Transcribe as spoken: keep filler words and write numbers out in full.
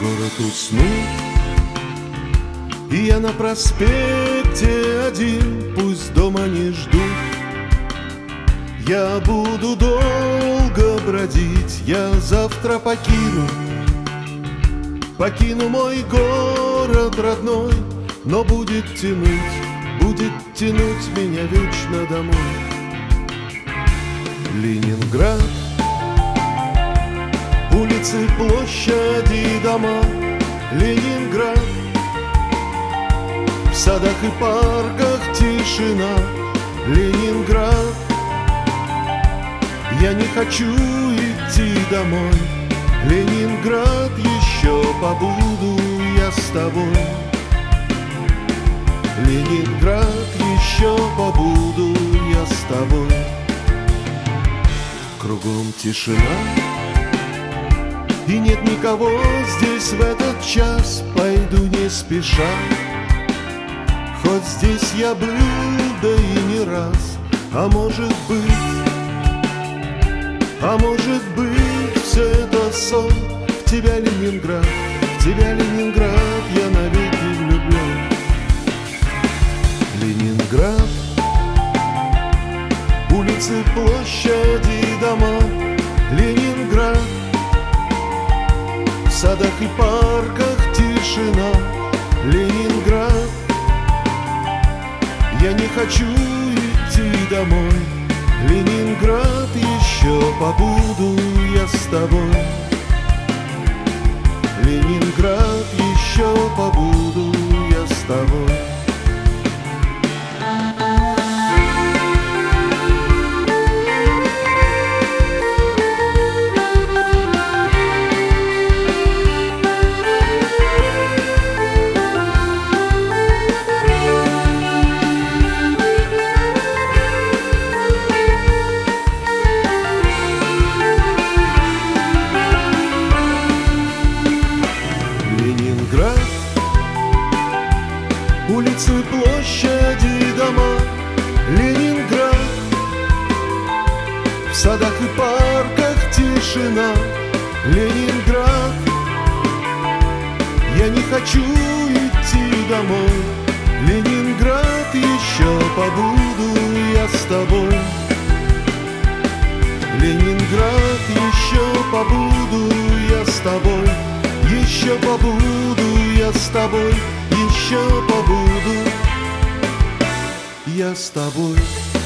Город уснул, и я на проспекте один, пусть дома не ждут. Я буду долго бродить, я завтра покину, покину мой город родной, но будет тянуть, будет тянуть меня вечно домой. Ленинград, улицы, площади, дома. Ленинград, в садах и парках тишина. Ленинград, я не хочу идти домой. Ленинград, еще побуду я с тобой. Ленинград, еще побуду я с тобой. Кругом тишина, и нет никого здесь в этот час. Пойду не спеша, хоть здесь я был, да и не раз. А может быть, а может быть, все это сон. В тебя, Ленинград, в тебя, Ленинград, я навеки влюблен. Ленинград, улицы, площади, дома. Ленинград, в садах и парках тишина. Ленинград, я не хочу идти домой. Ленинград, еще побуду я с тобой. Ленинград, еще побуду я с тобой. Ленинград, улицы, площади, дома. Ленинград, в садах и парках тишина. Ленинград, я не хочу идти домой. Ленинград, еще побуду я с тобой. Ленинград, еще побуду я с тобой. Еще побуду я с тобой, еще побуду я с тобой.